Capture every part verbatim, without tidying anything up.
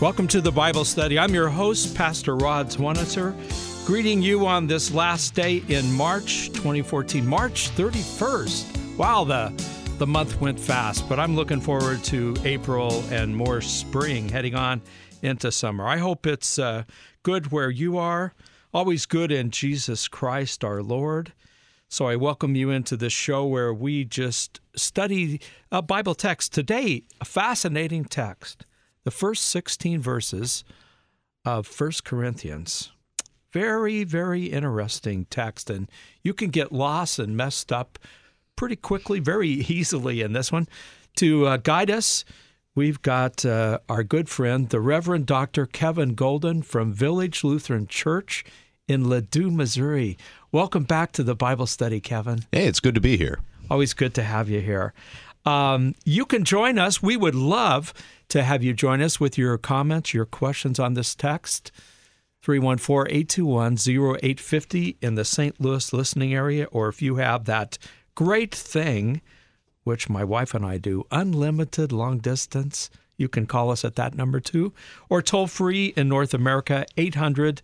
Welcome to the Bible study. I'm your host, Pastor Rod Zwanitzer, greeting you on this last day in March twenty fourteen, March thirty-first. Wow, the, the month went fast, but I'm looking forward to April and more spring heading on into summer. I hope it's uh, good where you are, always good in Jesus Christ our Lord. So I welcome you into this show where we just study a Bible text. Today, a fascinating text. The first sixteen verses of First Corinthians. Very, very interesting text, and you can get lost and messed up pretty quickly, very easily in this one. To uh, guide us, we've got uh, our good friend, the Reverend Doctor Kevin Golden from Village Lutheran Church in Ladue, Missouri. Welcome back to the Bible study, Kevin. Hey, it's good to be here. Always good to have you here. Um, you can join us. We would love to have you join us with your comments, your questions on this text. three one four, eight two one, zero eight five zero in the Saint Louis listening area, or if you have that great thing, which my wife and I do, unlimited long distance, you can call us at that number too, or toll free in North America, eight hundred,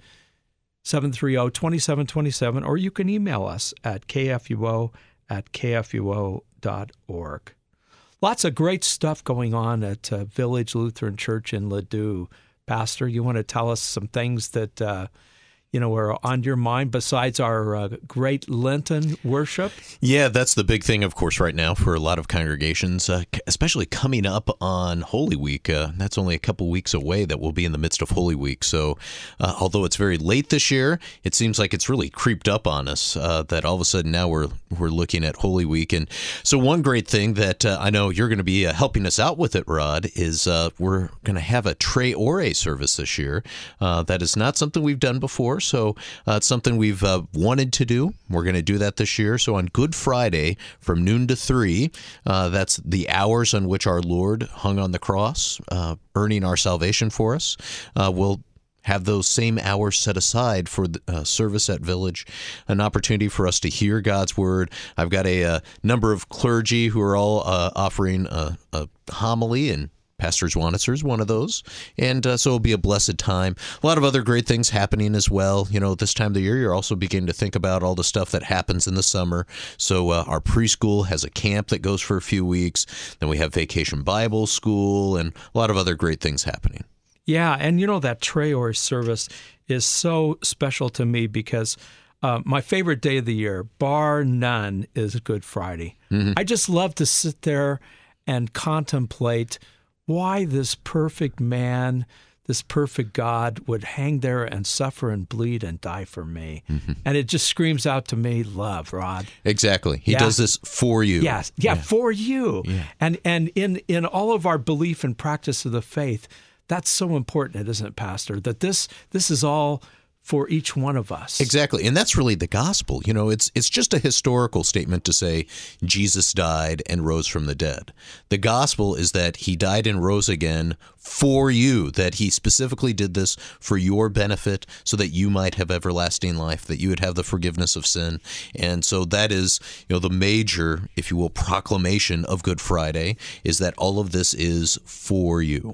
seven three zero, two seven two seven, or you can email us at k f u o at k f u o dot org. Lots of great stuff going on at uh, Village Lutheran Church in Ladue. Pastor, you want to tell us some things that, uh, you know, are on your mind besides our uh, great Lenten worship? Yeah, that's the big thing, of course, right now for a lot of congregations, uh, especially coming up on Holy Week. Uh, that's only a couple weeks away that we'll be in the midst of Holy Week. So uh, although it's very late this year, it seems like it's really creeped up on us uh, that all of a sudden now we're we're looking at Holy Week. And so one great thing that uh, I know you're going to be uh, helping us out with it, Rod, is uh, we're going to have a Tre Ore service this year. Uh, that is not something we've done before. So uh, it's something we've uh, wanted to do. We're going to do that this year. So on Good Friday from noon to three, uh, that's the hours on which our Lord hung on the cross, uh, earning our salvation for us. Uh, we'll have those same hours set aside for the uh, service at Village, an opportunity for us to hear God's Word. I've got a, a number of clergy who are all uh, offering a, a homily, and Pastor Zwanitzer is one of those, and uh, so it'll be a blessed time. A lot of other great things happening as well. You know, this time of the year, you're also beginning to think about all the stuff that happens in the summer. So uh, our preschool has a camp that goes for a few weeks. Then we have Vacation Bible School and a lot of other great things happening. Yeah, and you know, that Tre Ore service is so special to me because uh, my favorite day of the year, bar none, is Good Friday. Mm-hmm. I just love to sit there and contemplate why this perfect man, this perfect God would hang there and suffer and bleed and die for me. Mm-hmm. And it just screams out to me, love, Rod. Exactly. He yeah. does this for you. Yes. Yeah, yeah, for you. Yeah. And and in, in all of our belief and practice of the faith, that's so important, isn't it, Pastor, that this this is all for each one of us. Exactly. And that's really the gospel. You know, it's it's just a historical statement to say Jesus died and rose from the dead. The gospel is that he died and rose again for you, that he specifically did this for your benefit so that you might have everlasting life, that you would have the forgiveness of sin. And so that is, you know, the major, if you will, proclamation of Good Friday is that all of this is for you.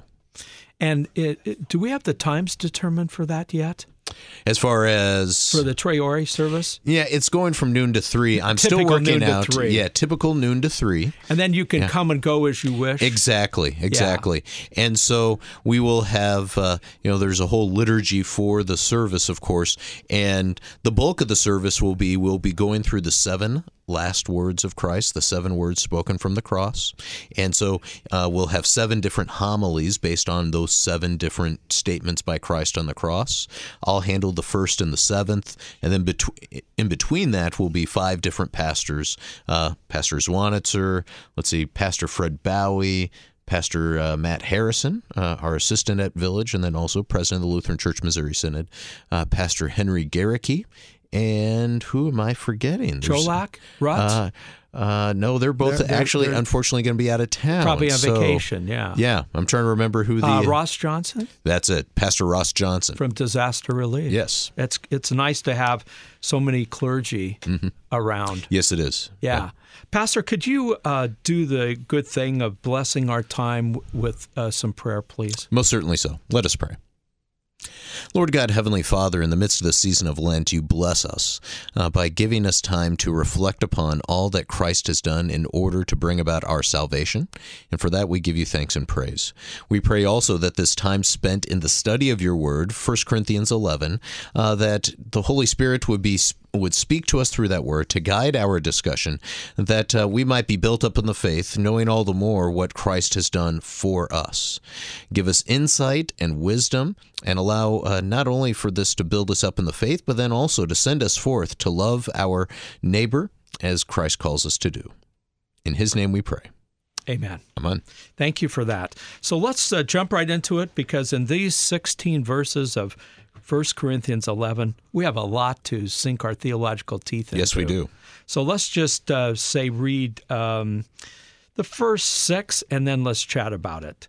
And it, it, do we have the times determined for that yet? As far as for the Tre Ore service? Yeah, it's going from noon to three. I'm typical still working noon out. To three. Yeah, typical noon to three. And then you can yeah. come and go as you wish. Exactly, exactly. Yeah. And so we will have, uh, you know, there's a whole liturgy for the service, of course, and the bulk of the service will be we'll be going through the seven last words of Christ, the seven words spoken from the cross. And so uh, we'll have seven different homilies based on those seven different statements by Christ on the cross. I'll handle the first and the seventh, and then between in between that will be five different pastors, uh, Pastor Zwanitzer, let's see, Pastor Fred Bowie, Pastor uh, Matt Harrison, uh, our assistant at Village, and then also president of the Lutheran Church Missouri Synod, uh, Pastor Henry Garricky, and who am I forgetting? There's, Cholak? Rutz? Uh, uh, no, they're both They're- they're- actually, they're unfortunately, going to be out of town. Probably on So, vacation, yeah. Yeah, I'm trying to remember who the... Uh, Ross Johnson That's it, Pastor Ross Johnson. from Disaster Relief. Yes. It's it's nice to have so many clergy around. Yes, it is. Yeah. Pastor, could you uh, do the good thing of blessing our time w- with uh, some prayer, please? Most certainly so. Let us pray. Lord God, Heavenly Father, in the midst of the season of Lent, you bless us uh, by giving us time to reflect upon all that Christ has done in order to bring about our salvation. And for that, we give you thanks and praise. We pray also that this time spent in the study of your word, First Corinthians eleven, uh, that the Holy Spirit would be would speak to us through that word to guide our discussion, that uh, we might be built up in the faith, knowing all the more what Christ has done for us. Give us insight and wisdom, and allow uh, not only for this to build us up in the faith, but then also to send us forth to love our neighbor as Christ calls us to do. In his name we pray. Amen. Amen. Thank you for that. So let's uh, jump right into it, because in these sixteen verses of First Corinthians eleven, we have a lot to sink our theological teeth into. Yes, we do. So let's just uh, say read um, the first six, and then let's chat about it.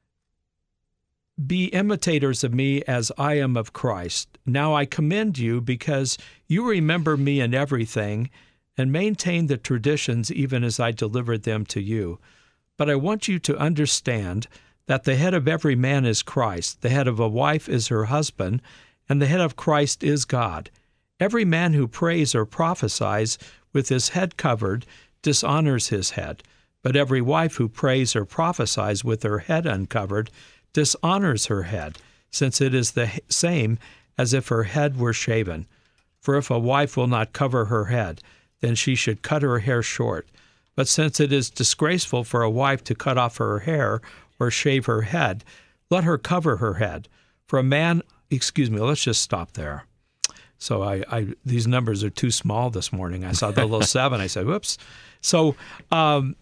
Be imitators of me as I am of Christ. Now I commend you because you remember me in everything and maintain the traditions even as I delivered them to you. But I want you to understand that the head of every man is Christ, the head of a wife is her husband, and the head of Christ is God. Every man who prays or prophesies with his head covered dishonors his head, but every wife who prays or prophesies with her head uncovered dishonors her head, since it is the same as if her head were shaven. For if a wife will not cover her head, then she should cut her hair short. But since it is disgraceful for a wife to cut off her hair or shave her head, let her cover her head. For a man, excuse me, let's just stop there. So I, I these numbers are too small this morning. I saw the little seven. I said, whoops. So um,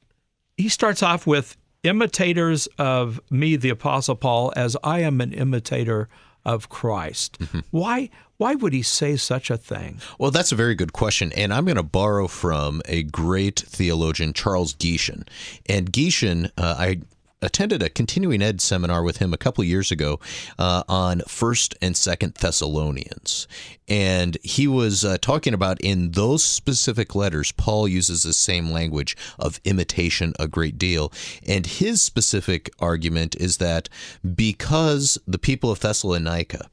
he starts off with imitators of me, the Apostle Paul, as I am an imitator of Christ. Mm-hmm. Why why would he say such a thing? Well, that's a very good question, and I'm going to borrow from a great theologian, Charles Gieschen. And Gieschen, uh, I attended a continuing ed seminar with him a couple of years ago uh, on First and Second Thessalonians, and he was uh, talking about in those specific letters, Paul uses the same language of imitation a great deal, and his specific argument is that because the people of Thessalonica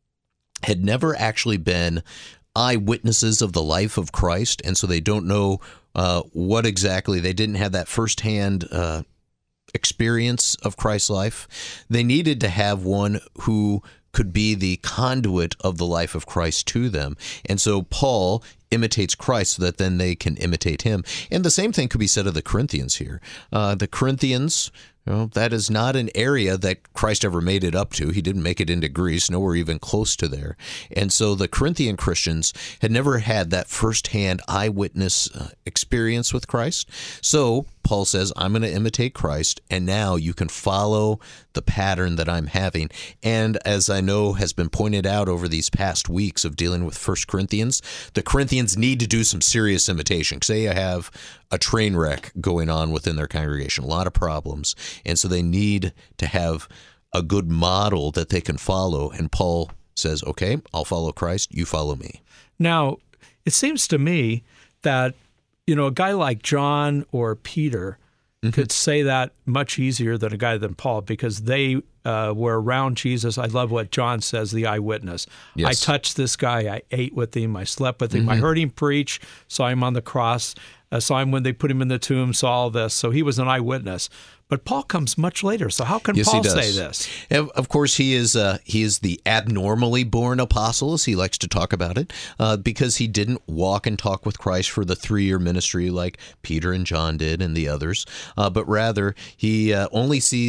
had never actually been eyewitnesses of the life of Christ, and so they don't know uh, what exactly, they didn't have that firsthand uh, experience of Christ's life. They needed to have one who could be the conduit of the life of Christ to them. And so Paul imitates Christ so that then they can imitate him. And the same thing could be said of the Corinthians here. Uh, the Corinthians, you know, that is not an area that Christ ever made it up to. He didn't make it into Greece, nowhere even close to there. And so the Corinthian Christians had never had that firsthand eyewitness uh, experience with Christ. So Paul says, I'm going to imitate Christ, and now you can follow the pattern that I'm having. And as I know has been pointed out over these past weeks of dealing with First Corinthians, the Corinthians need to do some serious imitation. Say you have a train wreck going on within their congregation, a lot of problems, and so they need to have a good model that they can follow. And Paul says, okay, I'll follow Christ, you follow me. Now, it seems to me that, you know, a guy like John or Peter mm-hmm. could say that much easier than a guy than Paul, because they uh, were around Jesus. I love what John says, the eyewitness. Yes. I touched this guy. I ate with him. I slept with him. Mm-hmm. I heard him preach. Saw him on the cross. Uh, saw him when they put him in the tomb. Saw all this. So he was an eyewitness. But Paul comes much later. So how can yes, Paul say this? Of course, he is uh, he is the abnormally born apostle, as he likes to talk about it, uh, because he didn't walk and talk with Christ for the three-year ministry like Peter and John did and the others, uh, but rather he uh, only sees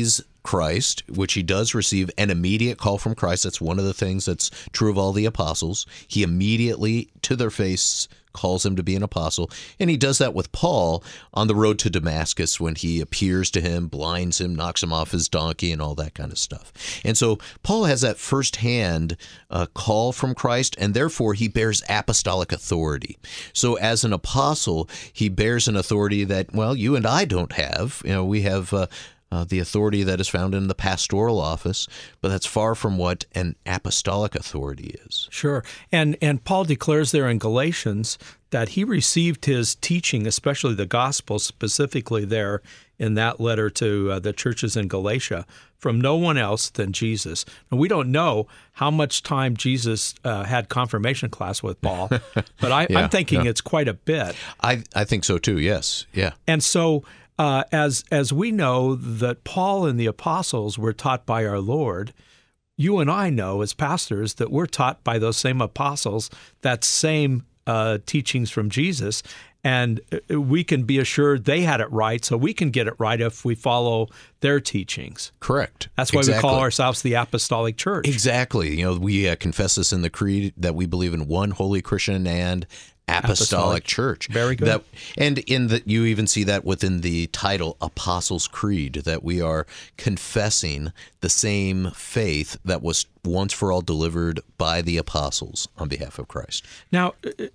Christ, which he does receive an immediate call from Christ. That's one of the things that's true of all the apostles. He immediately, to their face, calls him to be an apostle. And he does that with Paul on the road to Damascus when he appears to him, blinds him, knocks him off his donkey, and all that kind of stuff. And so Paul has that firsthand uh, call from Christ, and therefore he bears apostolic authority. So as an apostle, he bears an authority that, well, you and I don't have. You know, we have uh, Uh, the authority that is found in the pastoral office, but that's far from what an apostolic authority is. Sure. And and Paul declares there in Galatians that he received his teaching, especially the gospel specifically there in that letter to uh, the churches in Galatia, from no one else than Jesus. And we don't know how much time Jesus uh, had confirmation class with Paul, but I, yeah, I'm thinking yeah. it's quite a bit. I, I think so too, yes. Yeah. And so Uh, as as we know that Paul and the apostles were taught by our Lord, you and I know as pastors that we're taught by those same apostles that same uh, teachings from Jesus, and we can be assured they had it right, so we can get it right if we follow their teachings. Correct. That's why exactly. we call ourselves the Apostolic Church. Exactly. You know, we uh, confess this in the Creed that we believe in one holy Christian and Apostolic, Apostolic Church. Very good. That, and in the, you even see that within the title Apostles' Creed, that we are confessing the same faith that was once for all delivered by the apostles on behalf of Christ. Now,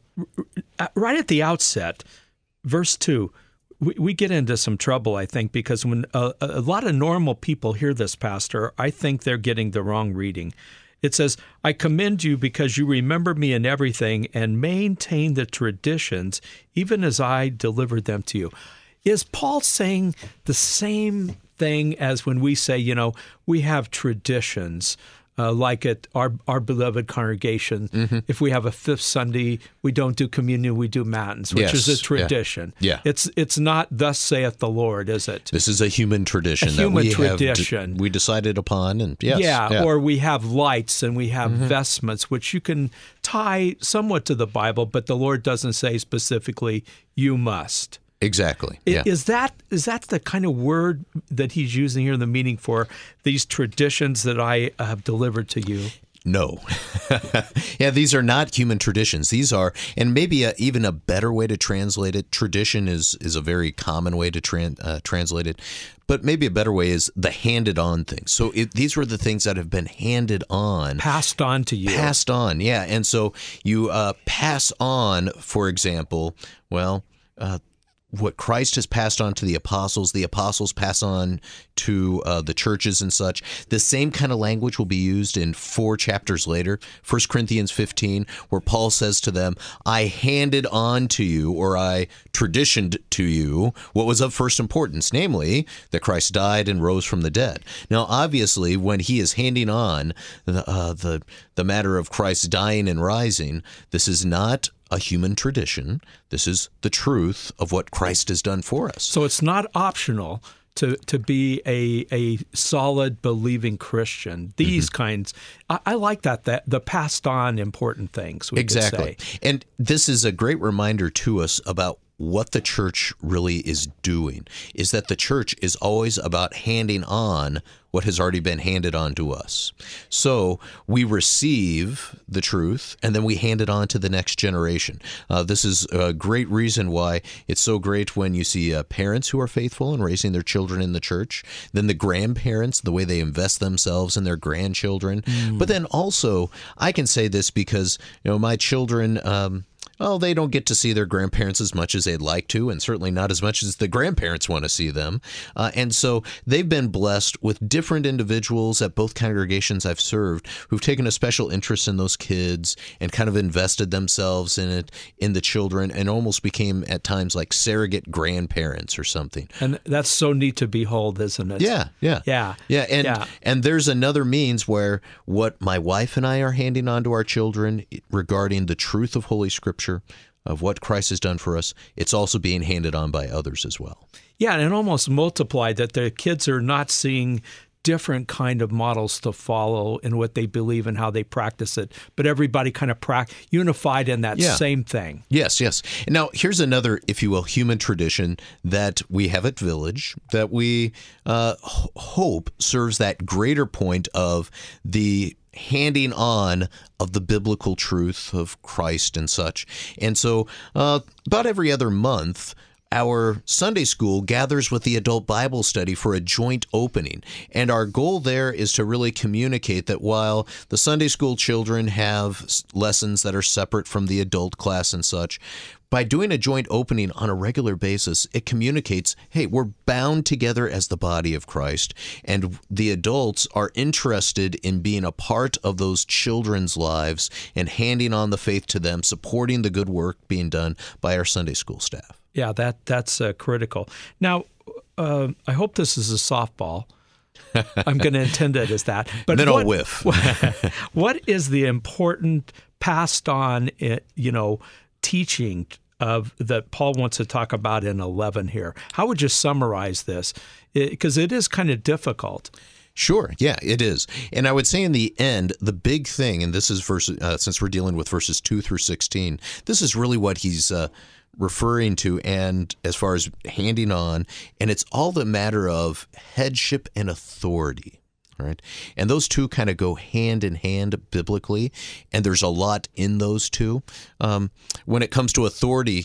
right at the outset, verse two, we, we get into some trouble, I think, because when a, a lot of normal people hear this, Pastor, I think they're getting the wrong reading. It says, I commend you because you remember me in everything and maintain the traditions, even as I delivered them to you. Is Paul saying the same thing as when we say, you know, we have traditions, uh, like at our, our beloved congregation? Mm-hmm. If we have a fifth Sunday, we don't do communion, we do matins, which yes. is a tradition. Yeah. yeah. It's it's not thus saith the Lord, is it? This is a human tradition a that human we tradition. have d- we decided upon, and yes, yeah, yeah, or we have lights and we have mm-hmm. vestments, which you can tie somewhat to the Bible, but the Lord doesn't say specifically you must. Exactly. Yeah. Is that is that the kind of word that he's using here, the meaning for these traditions that I have delivered to you? No. Yeah, these are not human traditions. These are, and maybe a, even a better way to translate it, tradition is is a very common way to tran, uh, translate it, but maybe a better way is the handed-on things. So it, these were the things that have been handed on. Passed on to you. Passed on, yeah. And so you uh, pass on, for example, well, uh, what Christ has passed on to the apostles, the apostles pass on to uh, the churches and such. The same kind of language will be used in four chapters later, First Corinthians fifteen, where Paul says to them, I handed on to you, or I traditioned to you, what was of first importance, namely that Christ died and rose from the dead. Now, obviously, when he is handing on the, uh, the, the matter of Christ dying and rising, this is not a human tradition. This is the truth of what Christ has done for us. So it's not optional to to be a a solid believing Christian. These mm-hmm. kinds, I, I like that that the passed on important things. We exactly, could say. And this is a great reminder to us about what the church really is doing. Is that the church is always about handing on what has already been handed on to us. So we receive the truth, and then we hand it on to the next generation. Uh, this is a great reason why it's so great when you see uh, parents who are faithful in raising their children in the church, then the grandparents, the way they invest themselves in their grandchildren. Mm. But then also, I can say this because, you know, my children, um, well, they don't get to see their grandparents as much as they'd like to, and certainly not as much as the grandparents want to see them. Uh, and so they've been blessed with different individuals at both congregations I've served who've taken a special interest in those kids and kind of invested themselves in it, in the children, and almost became at times like surrogate grandparents or something. And that's so neat to behold, isn't it? Yeah, yeah. Yeah. Yeah, and, yeah. and there's another means where what my wife and I are handing on to our children regarding the truth of Holy Scripture, of what Christ has done for us, it's also being handed on by others as well. Yeah, and almost multiplied that the kids are not seeing different kind of models to follow in what they believe and how they practice it, but everybody kind of pra- unified in that Yeah. same thing. Yes, yes. Now, here's another, if you will, human tradition that we have at Village that we uh, h- hope serves that greater point of the handing on of the biblical truth of Christ and such. And so uh, about every other month, our Sunday school gathers with the adult Bible study for a joint opening. And our goal there is to really communicate that while the Sunday school children have s- lessons that are separate from the adult class and such, by doing a joint opening on a regular basis, it communicates, hey, we're bound together as the body of Christ, and the adults are interested in being a part of those children's lives and handing on the faith to them, supporting the good work being done by our Sunday school staff. Yeah, that that's uh, critical. Now, uh, I hope this is a softball. I'm going to intend it as that. But Then what, I'll whiff. What is the important passed on, uh, you know, teaching of that Paul wants to talk about in eleven here? How would you summarize this? Because it, it is kind of difficult. Sure. Yeah, it is. And I would say in the end, the big thing, and this is verse, uh, since we're dealing with verses two through sixteen, this is really what he's uh, referring to, and as far as handing on, and it's all the matter of headship and authority. All right. And those two kind of go hand in hand biblically, and there's a lot in those two. Um, when it comes to authority,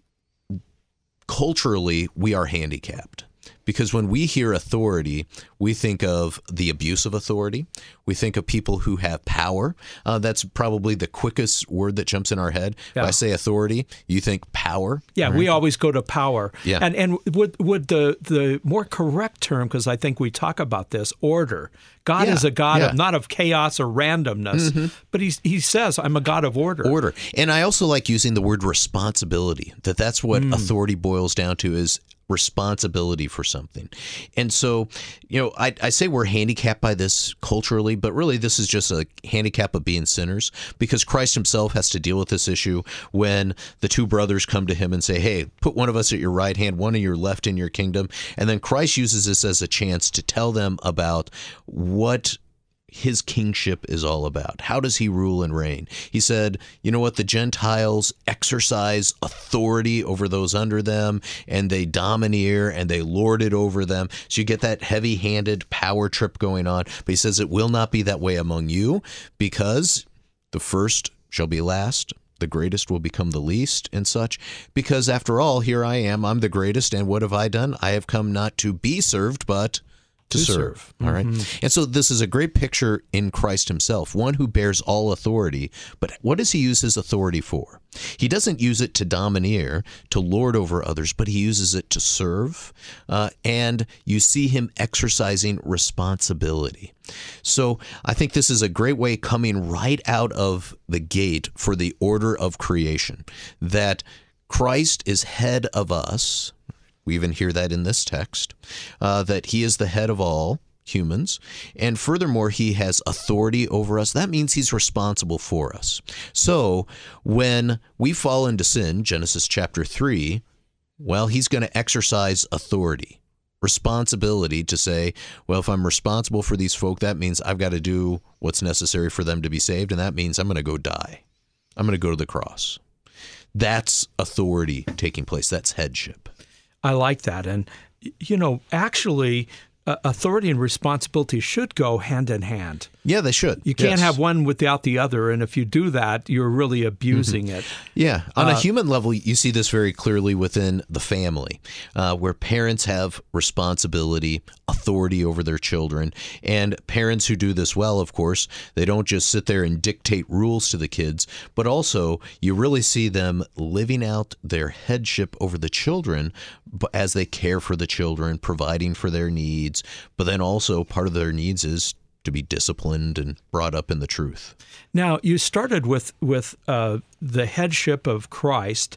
culturally, we are handicapped. Because when we hear authority, we think of the abuse of authority. We think of people who have power. Uh, that's probably the quickest word that jumps in our head. Yeah. If I say authority, you think power. Yeah, right? we always go to power. Yeah. And and would would the, the more correct term, because I think we talk about this, order. God Yeah, is a God yeah. of not of chaos or randomness, Mm-hmm. but he he says, I'm a God of order. Order. And I also like using the word responsibility, that that's what Mm. authority boils down to, is responsibility for something. And so, you know, I, I say we're handicapped by this culturally, but really this is just a handicap of being sinners, because Christ himself has to deal with this issue when the two brothers come to him and say, hey, put one of us at your right hand, one at your left in your kingdom. And then Christ uses this as a chance to tell them about what his kingship is all about. How does he rule and reign? He said, you know what, the Gentiles exercise authority over those under them, and they domineer and they lord it over them. So you get that heavy-handed power trip going on. But he says it will not be that way among you, because the first shall be last, the greatest will become the least, and such. Because after all, here I am, I'm the greatest, and what have I done? I have come not to be served, but to, To serve. serve. All right. And so this is a great picture in Christ himself, one who bears all authority. But what does he use his authority for? He doesn't use it to domineer, to lord over others, but he uses it to serve. Uh, and you see him exercising responsibility. So I think this is a great way coming right out of the gate for the order of creation, that Christ is head of us. We even hear that in this text, uh, that he is the head of all humans. And furthermore, he has authority over us. That means he's responsible for us. So when we fall into sin, Genesis chapter three, well, he's going to exercise authority, responsibility to say, well, if I'm responsible for these folk, that means I've got to do what's necessary for them to be saved. And that means I'm going to go die. I'm going to go to the cross. That's authority taking place. That's headship. I like that. And, you know, actually, uh, authority and responsibility should go hand in hand. Yeah, they should. You can't Yes. have one without the other. And if you do that, you're really abusing it. Yeah. On Uh, a human level, you see this very clearly within the family, uh, where parents have responsibility, authority over their children. And parents who do this well, of course, they don't just sit there and dictate rules to the kids, but also you really see them living out their headship over the children as they care for the children, providing for their needs. But then also part of their needs is to be disciplined and brought up in the truth. Now, you started with with uh, the headship of Christ,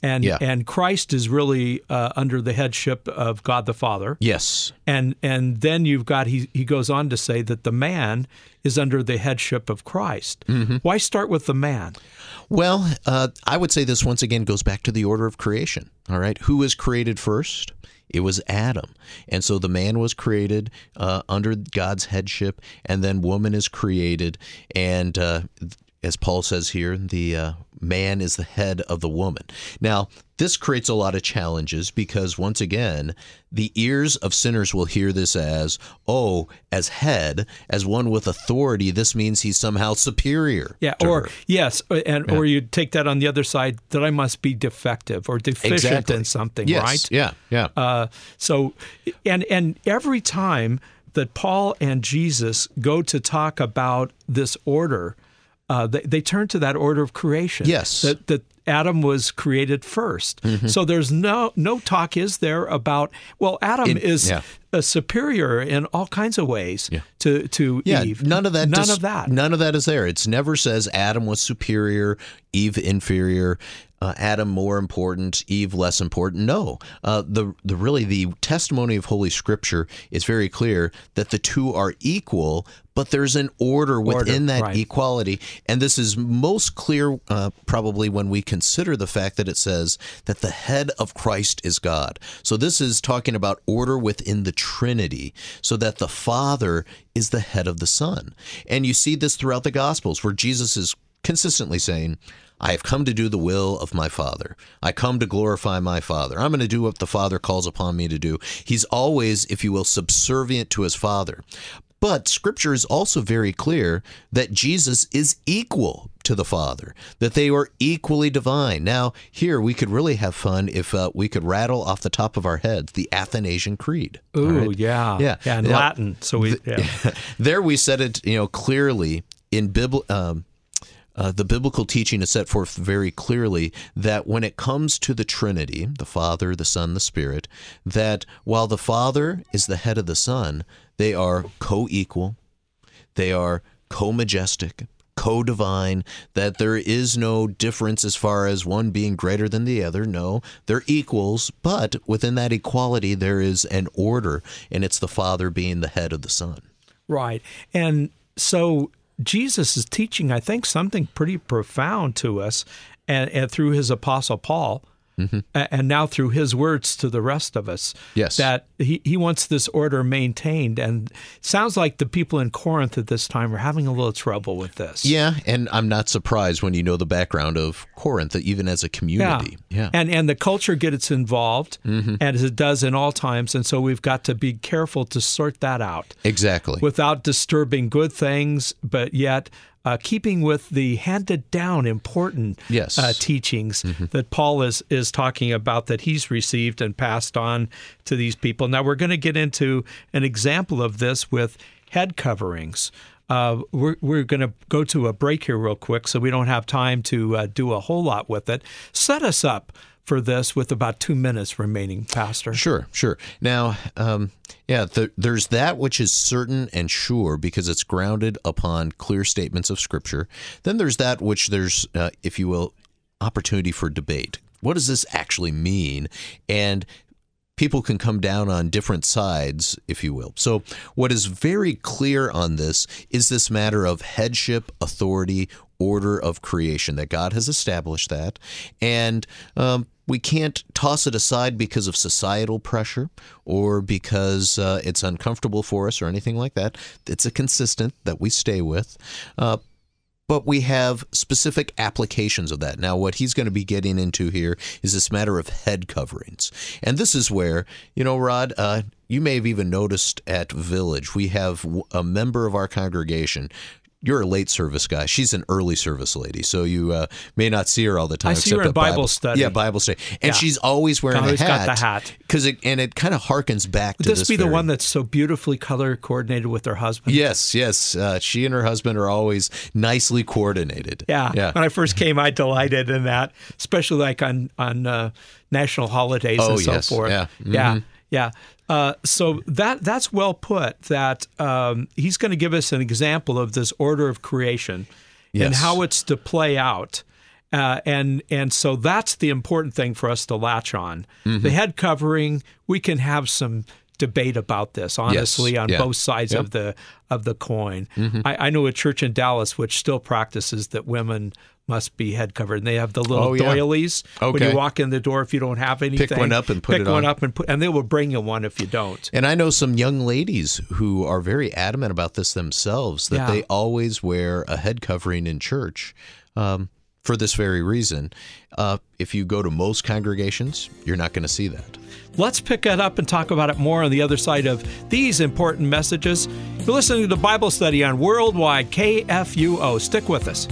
And Yeah. and Christ is really uh, under the headship of God the Father. Yes. And and then you've got, he, he goes on to say that the man is under the headship of Christ. Mm-hmm. Why start with the man? Well, uh, I would say this once again goes back to the order of creation. All right. Who was created first? It was Adam. And so the man was created uh, under God's headship, and then woman is created. And uh, as Paul says here, the uh, man is the head of the woman. Now, this creates a lot of challenges because, once again, the ears of sinners will hear this as, oh, as head, as one with authority, this means he's somehow superior. Yeah, to or her. yes, and Yeah. or you take that on the other side, that I must be defective or deficient Exactly. in something, Yes. right? Yeah, yeah. Uh, so, and and every time that Paul and Jesus go to talk about this order, uh, they, they turn to that order of creation. Yes. That, that Adam was created first. Mm-hmm. So there's no no talk, is there, about, well, Adam In- is yeah. a superior in all kinds of ways Yeah. to, to Yeah, Eve. none of that. None dis- of that. None of that is there. It never says Adam was superior, Eve inferior, uh, Adam more important, Eve less important. No, uh, the the really the testimony of Holy Scripture is very clear that the two are equal, but there's an order within Order, that right. equality, and this is most clear uh, probably when we consider the fact that it says that the head of Christ is God. So this is talking about order within the Trinity, so that the Father is the head of the Son. And you see this throughout the Gospels where Jesus is consistently saying, I have come to do the will of my Father. I come to glorify my Father. I'm going to do what the Father calls upon me to do. He's always, if you will, subservient to his Father. But Scripture is also very clear that Jesus is equal to the Father, that they are equally divine. Now, here we could really have fun if uh, we could rattle off the top of our heds the Athanasian Creed. Ooh, All right? yeah. Yeah. Yeah, in Now, Latin. So we, yeah. There we said it, you know, clearly in Bible. Um, Uh, the biblical teaching is set forth very clearly that when it comes to the Trinity, the Father, the Son, the Spirit, that while the Father is the head of the Son, they are co-equal, they are co-majestic, co-divine, that there is no difference as far as one being greater than the other. No, they're equals, but within that equality there is an order, and it's the Father being the head of the Son. Right. And so Jesus is teaching, I think, something pretty profound to us, and, and through his apostle Paul, mm-hmm. and now through his words to the rest of us, Yes. that he, he wants this order maintained. And it sounds like the people in Corinth at this time are having a little trouble with this. Yeah, and I'm not surprised when you know the background of Corinth, even as a community. Yeah, And and the culture gets involved, Mm-hmm. as it does in all times, and so we've got to be careful to sort that out exactly. without disturbing good things, but yet uh, keeping with the handed down important Yes. uh, teachings Mm-hmm. that Paul is is talking about, that he's received and passed on to these people. Now we're going to get into an example of this with head coverings. Uh, we're we're going to go to a break here real quick, so we don't have time to uh, do a whole lot with it. Set us up for this with about two minutes remaining, Pastor. Sure, sure. Now, um, yeah, the, there's that which is certain and sure because it's grounded upon clear statements of Scripture. Then there's that which there's, uh, if you will, opportunity for debate. What does this actually mean? And people can come down on different sides, if you will. So what is very clear on this is this matter of headship, authority, order of creation, that God has established that. And um, we can't toss it aside because of societal pressure or because uh, it's uncomfortable for us or anything like that. It's a consistent that we stay with. Uh, But we have specific applications of that. Now, what he's going to be getting into here is this matter of head coverings. And this is where, you know, Rod, uh, you may have even noticed at Village, we have a member of our congregation. You're a late service guy. She's an early service lady, so you uh, may not see her all the time. I see except her in at Bible study. Yeah, Bible study. And Yeah. she's always wearing Always a hat. got the hat. Cause it, and it kind of harkens back Would to this, this be the very- one that's so beautifully color coordinated with her husband? Yes, yes. Uh, she and her husband are always nicely coordinated. Yeah. Yeah. When I first came, I delighted in that, especially like on on uh, national holidays Oh, and so yes. forth. Yeah. Yeah. Yeah. Uh, so that that's well put. That um, he's going to give us an example of this order of creation and Yes. how it's to play out. Uh, and and so that's the important thing for us to latch on. Mm-hmm. The head covering, we can have some debate about this, honestly, yes. on yeah. both sides yep. of the of the coin. Mm-hmm. I, I know a church in Dallas which still practices that women must be head covered, and they have the little oh, yeah. doilies okay. when you walk in the door. If you don't have anything, pick one up and put pick it one on. up and put, and they will bring you one if you don't. And I know some young ladies who are very adamant about this themselves, that Yeah. they always wear a head covering in church. Um, For this very reason. Uh, if you go to most congregations, you're not going to see that. Let's pick it up and talk about it more on the other side of these important messages. You're listening to the Bible Study on Worldwide K F U O. Stick with us.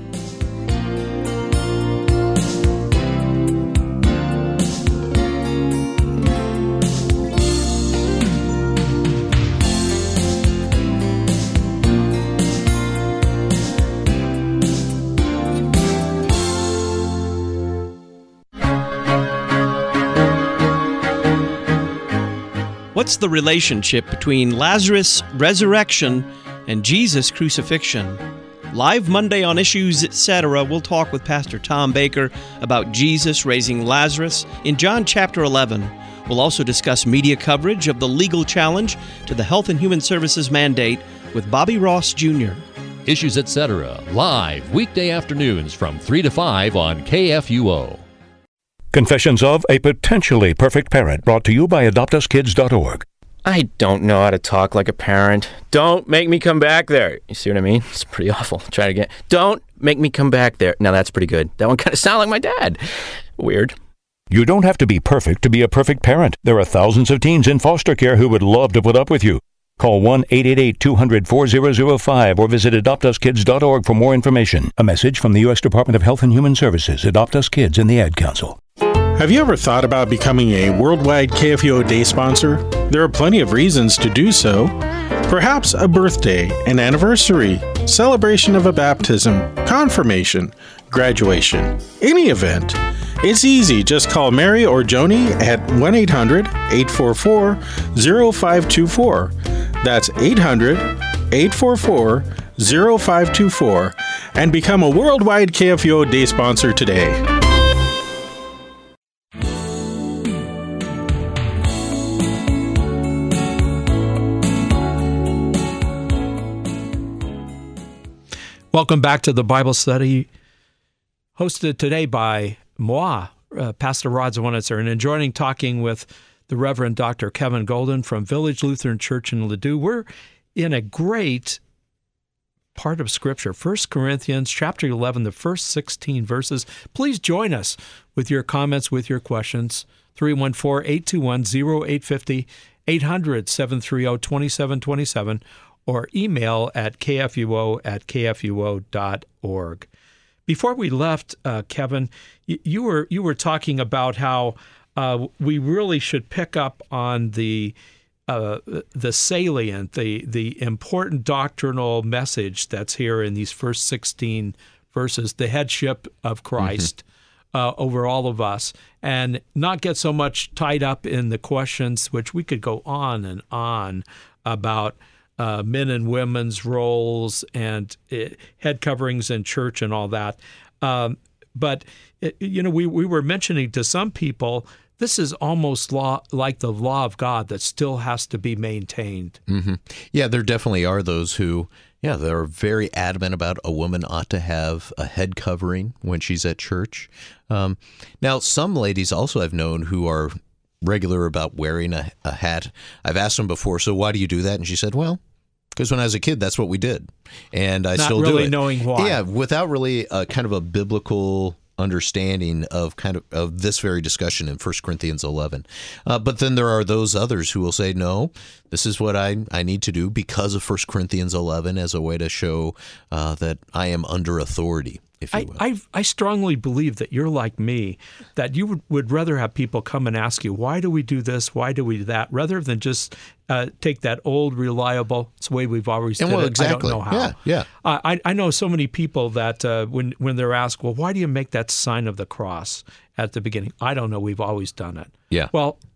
What's the relationship between Lazarus' resurrection and Jesus' crucifixion? Live Monday on Issues, et cetera, we'll talk with Pastor Tom Baker about Jesus raising Lazarus in John chapter eleven. We'll also discuss media coverage of the legal challenge to the Health and Human Services mandate with Bobby Ross Junior Issues, et cetera, live weekday afternoons from three to five on K F U O. Confessions of a Potentially Perfect Parent, brought to you by adopt us kids dot org. I don't know how to talk like a parent. Don't make me come back there. You see what I mean? It's pretty awful. Try it again. Don't make me come back there. Now that's pretty good. That one kind of sounded like my dad. Weird. You don't have to be perfect to be a perfect parent. There are thousands of teens in foster care who would love to put up with you. Call one eight eight eight, two hundred, four thousand five or visit adopt us kids dot org for more information. A message from the U S Department of Health and Human Services, Adopt Us Kids, and the Ad Council. Have you ever thought about becoming a worldwide K F U O Day sponsor? There are plenty of reasons to do so. Perhaps a birthday, an anniversary, celebration of a baptism, confirmation, graduation, any event. It's easy. Just call Mary or Joni at one eight hundred, eight four four, zero five two four. That's eight hundred, eight four four, zero five two four and become a worldwide K F U O Day sponsor today. Welcome back to the Bible Study, hosted today by moi, uh, Pastor Rod Zwonitzer, and enjoying talking with the Reverend Doctor Kevin Golden from Village Lutheran Church in Ladue. We're in a great part of Scripture, First Corinthians chapter eleven, the first sixteen verses. Please join us with your comments, with your questions. three one four, eight two one, zero eight five zero, eight hundred, seven three zero, two seven two seven, or email at kfuo at kfuo dot org. Before we left, uh, Kevin, you, you were you were talking about how uh, we really should pick up on the uh, the salient, the the important doctrinal message that's here in these first sixteen verses, the headship of Christ mm-hmm. uh, over all of us, and not get so much tied up in the questions, which we could go on and on about Uh, men and women's roles and uh, head coverings in church and all that. Um, but, it, you know, we, we were mentioning to some people, this is almost law, like the law of God that still has to be maintained. Mm-hmm. Yeah, there definitely are those who, yeah, they're very adamant about a woman ought to have a head covering when she's at church. Um, now, some ladies also I've known who are regular about wearing a, a hat. I've asked them before, so why do you do that? And she said, well, because when I was a kid, that's what we did, and I Not still really do it. knowing why. Yeah, without really a, kind of a biblical understanding of kind of, of this very discussion in First Corinthians eleven. Uh, but then there are those others who will say, no, this is what I, I need to do because of First Corinthians eleven as a way to show uh, that I am under authority. If you I, will. I I strongly believe that you're like me, that you would, would rather have people come and ask you, why do we do this, why do we do that, rather than just uh, take that old, reliable, it's the way we've always and did well, it. exactly. I don't know how. Yeah, yeah. Uh, I, I know so many people that uh, when, when they're asked, well, why do you make that sign of the cross at the beginning? I don't know, we've always done it. Yeah. Well,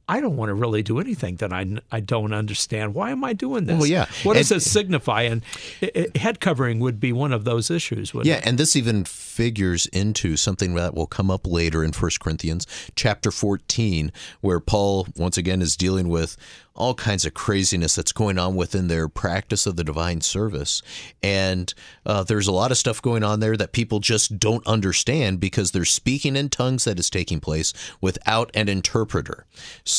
I don't want to really do anything that I, I don't understand. Why am I doing this? Well, yeah. What does And- this signify? And it, it, head covering would be one of those issues, wouldn't Yeah, it? and this even figures into something that will come up later in First Corinthians chapter fourteen, where Paul, once again, is dealing with all kinds of craziness that's going on within their practice of the divine service. And uh, there's a lot of stuff going on there that people just don't understand because they're speaking in tongues that is taking place without an interpreter.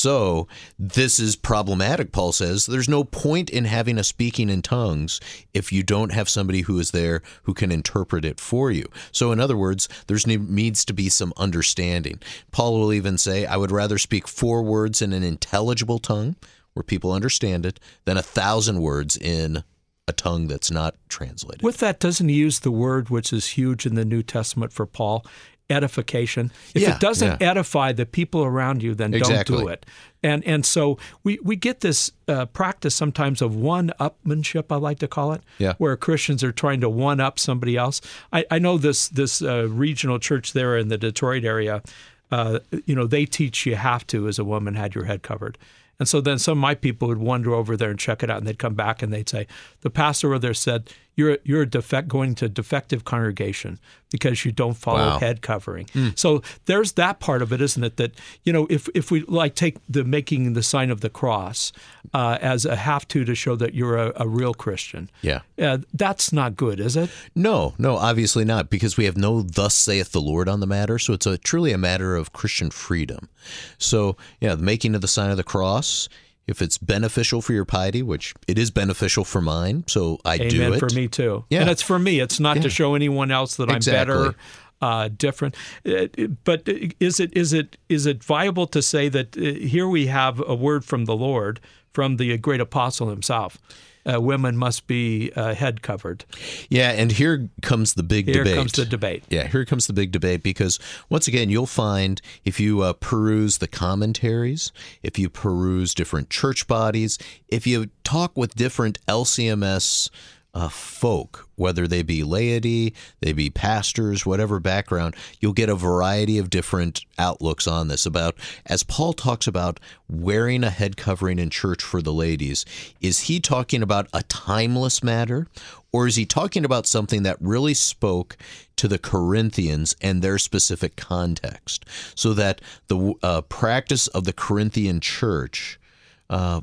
So this is problematic, Paul says. There's no point in having a speaking in tongues if you don't have somebody who is there who can interpret it for you. So in other words, there's ne- needs to be some understanding. Paul will even say, I would rather speak four words in an intelligible tongue where people understand it than a thousand words in a tongue that's not translated. With that, doesn't he use the word which is huge in the New Testament for Paul, edification? If Yeah, it doesn't yeah. edify the people around you, then Exactly. don't do it. And and so we, we get this uh, practice sometimes of one-upmanship, I like to call it, Yeah. where Christians are trying to one-up somebody else. I, I know this this uh, regional church there in the Detroit area, uh, you know, they teach you have to, as a woman, had your head covered. And so then some of my people would wander over there and check it out, and they'd come back and they'd say, the pastor over there said, you're you're a defect, going to a defective congregation because you don't follow Wow. head covering. So there's that part of it, isn't it? That, you know, if if we like take the making the sign of the cross uh, as a have to to show that you're a, a real Christian, Yeah. uh, that's not good, is it? No, no, obviously not, because we have no thus saith the Lord on the matter. So it's a truly a matter of Christian freedom. So, yeah, the making of the sign of the cross, if it's beneficial for your piety, which it is beneficial for mine, so I do Amen it. for me too. Yeah. And it's for me. It's not Yeah. to show anyone else that Exactly. I'm better, uh, different. Uh, But is it is it is it viable to say that uh, here we have a word from the Lord, from the great apostle himself? Uh, women must be uh, head covered. Yeah, and here comes the big Here debate. comes the debate. Yeah, here comes the big debate because, once again, you'll find if you uh, peruse the commentaries, if you peruse different church bodies, if you talk with different L C M S uh, folk, whether they be laity, they be pastors, whatever background, you'll get a variety of different outlooks on this about, as Paul talks about wearing a head covering in church for the ladies, is he talking about a timeless matter, or is he talking about something that really spoke to the Corinthians and their specific context, so that the uh, practice of the Corinthian church uh,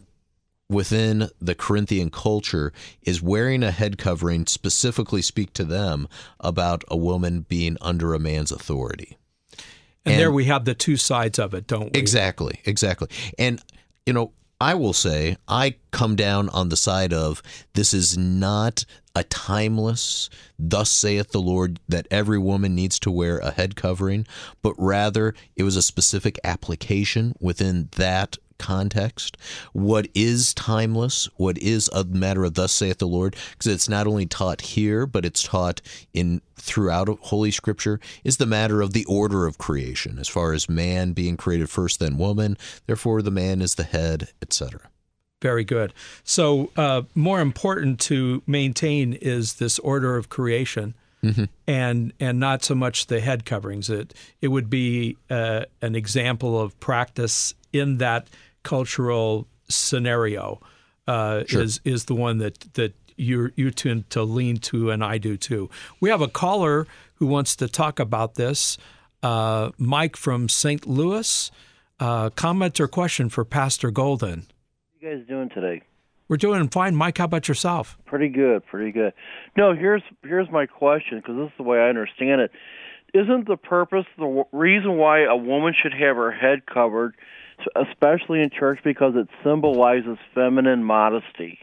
within the Corinthian culture is wearing a head covering specifically speak to them about a woman being under a man's authority. And, And- there we have the two sides of it, don't we? Exactly, exactly. And, you know, I will say I come down on the side of this is not a timeless, thus saith the Lord, that every woman needs to wear a head covering, but rather it was a specific application within that context. What is timeless, what is a matter of thus saith the Lord, because it's not only taught here, but it's taught in throughout Holy Scripture, is the matter of the order of creation, as far as man being created first, then woman, therefore the man is the head, et cetera. Very good. So uh, more important to maintain is this order of creation, mm-hmm. and and not so much the head coverings. It it would be uh, an example of practice in that cultural scenario. Uh, Sure. Is is the one that that you you tend to lean to, and I do too. We have a caller who wants to talk about this. Uh, Mike from Saint Louis. Uh, comment or question for Pastor Golden? What are you guys doing today? We're doing fine. Mike, how about yourself? Pretty good, pretty good. No, here's here's my question, because this is the way I understand it. Isn't the purpose, the w- reason why a woman should have her head covered, especially in church, because it symbolizes feminine modesty?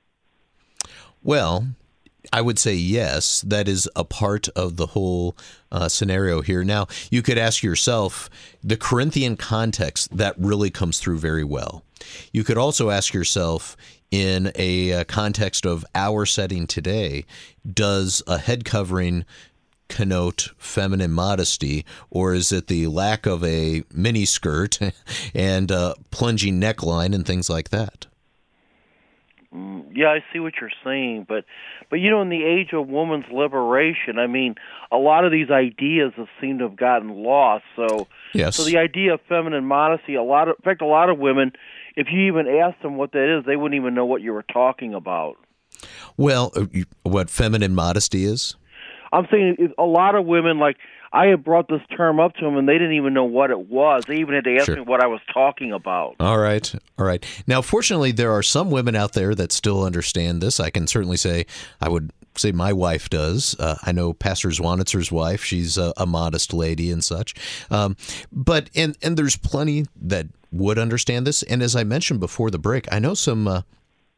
Well, I would say yes, that is a part of the whole uh, scenario here. Now, you could ask yourself, the Corinthian context, that really comes through very well. You could also ask yourself, in a uh, context of our setting today, does a head covering connote feminine modesty, or is it the lack of a mini skirt and uh, plunging neckline and things like that? Mm, yeah, I see what you're saying, but but you know, in the age of woman's liberation, I mean, a lot of these ideas have seemed to have gotten lost. So, yes. so the idea of feminine modesty, a lot of, in fact, a lot of women, if you even asked them what that is, they wouldn't even know what you were talking about. Well, what feminine modesty is? I'm saying a lot of women, like, I had brought this term up to them, and they didn't even know what it was. They even had to ask Sure. me what I was talking about. All right. All right. Now, fortunately, there are some women out there that still understand this. I can certainly say, I would say my wife does. Uh, I know Pastor Zwanitzer's wife. She's a, a modest lady and such. Um, but, and, and there's plenty that would understand this. And as I mentioned before the break, I know some... Uh,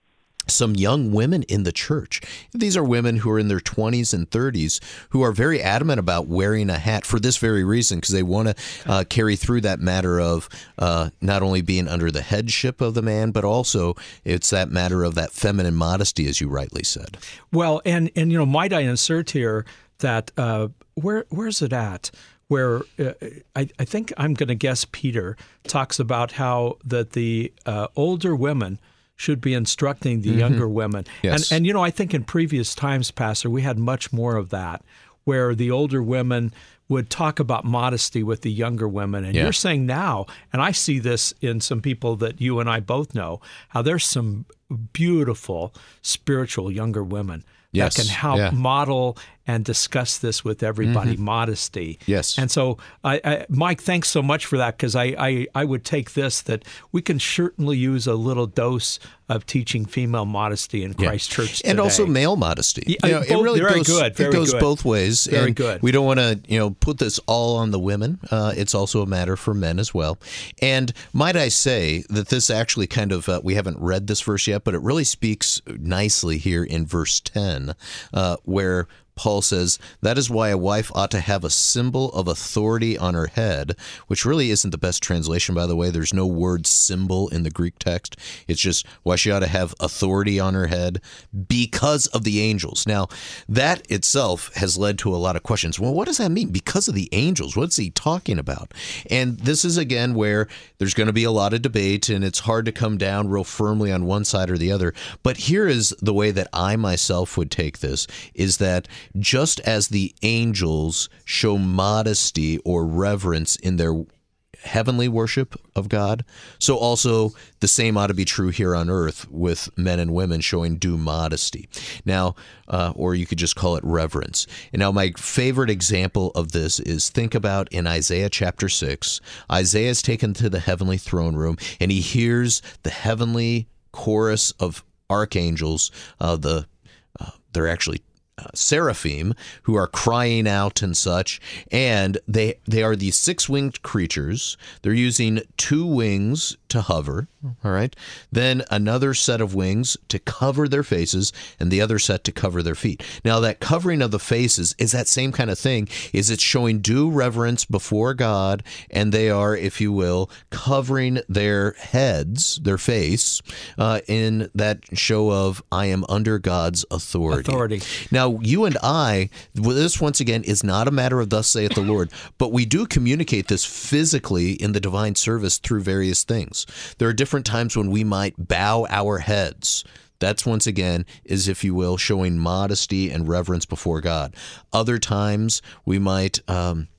some young women in the church. These are women who are in their twenties and thirties who are very adamant about wearing a hat for this very reason, because they want to uh, carry through that matter of uh, not only being under the headship of the man, but also it's that matter of that feminine modesty, as you rightly said. Well, and, and you know, might I insert here that uh, where where's it at? Where uh, I, I think I'm going to guess Peter talks about how that the uh, older women should be instructing the mm-hmm. younger women. Yes. And, and, you know, I think in previous times, Pastor, we had much more of that, where the older women would talk about modesty with the younger women. And yeah. you're saying now, and I see this in some people that you and I both know, how there's some beautiful spiritual younger women yes. that can help yeah. model and discuss this with everybody, mm-hmm. modesty. Yes. And so, I, I, Mike, thanks so much for that, because I, I, I would take this that we can certainly use a little dose of teaching female modesty in Christ yeah. Church today. And also male modesty. Yeah, you know, both, it really very goes, good, very it goes good. both ways. Very and good. We don't want to you know put this all on the women. Uh, it's also a matter for men as well. And might I say that this actually kind of, uh, we haven't read this verse yet, but it really speaks nicely here in verse ten, uh, where Paul says, that is why a wife ought to have a symbol of authority on her head, which really isn't the best translation, by the way. There's no word symbol in the Greek text. It's just why she ought to have authority on her head because of the angels. Now, that itself has led to a lot of questions. Well, what does that mean? Because of the angels? What's he talking about? And this is, again, where there's going to be a lot of debate, and it's hard to come down real firmly on one side or the other. But here is the way that I myself would take this, is that just as the angels show modesty or reverence in their heavenly worship of God, so also the same ought to be true here on earth with men and women showing due modesty. Now, uh, or you could just call it reverence. And now my favorite example of this is, think about in Isaiah chapter six. Isaiah is taken to the heavenly throne room, and he hears the heavenly chorus of archangels. Uh, the uh, they're actually Uh, seraphim, who are crying out and such, and they they are these six-winged creatures. They're using two wings to hover, all right? Then another set of wings to cover their faces, and the other set to cover their feet. Now, that covering of the faces is that same kind of thing, is it's showing due reverence before God, and they are, if you will, covering their heads, their face, uh, in that show of, I am under God's authority. Authority. Now, you and I, this once again is not a matter of thus saith the Lord, but we do communicate this physically in the divine service through various things. There are different times when we might bow our heads. That's, once again, is, if you will, showing modesty and reverence before God. Other times we might um,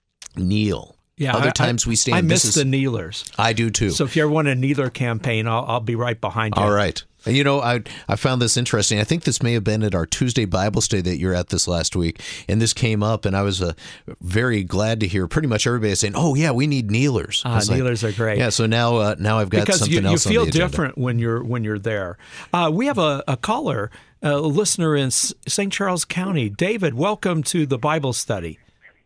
kneel. Yeah, Other I, times we stand. I miss this is, the kneelers. I do too. So if you ever want a kneeler campaign, I'll, I'll be right behind you. All right. You know, I I found this interesting. I think this may have been at our Tuesday Bible study that you're at this last week, and this came up, and I was uh, very glad to hear pretty much everybody saying, "Oh yeah, we need kneelers." Ah, kneelers like, are great. Yeah, so now uh, now I've got because something you, else you feel on the agenda. different when you're when you're there. Uh, we have a, a caller, a listener in Saint Charles County. David, welcome to the Bible study.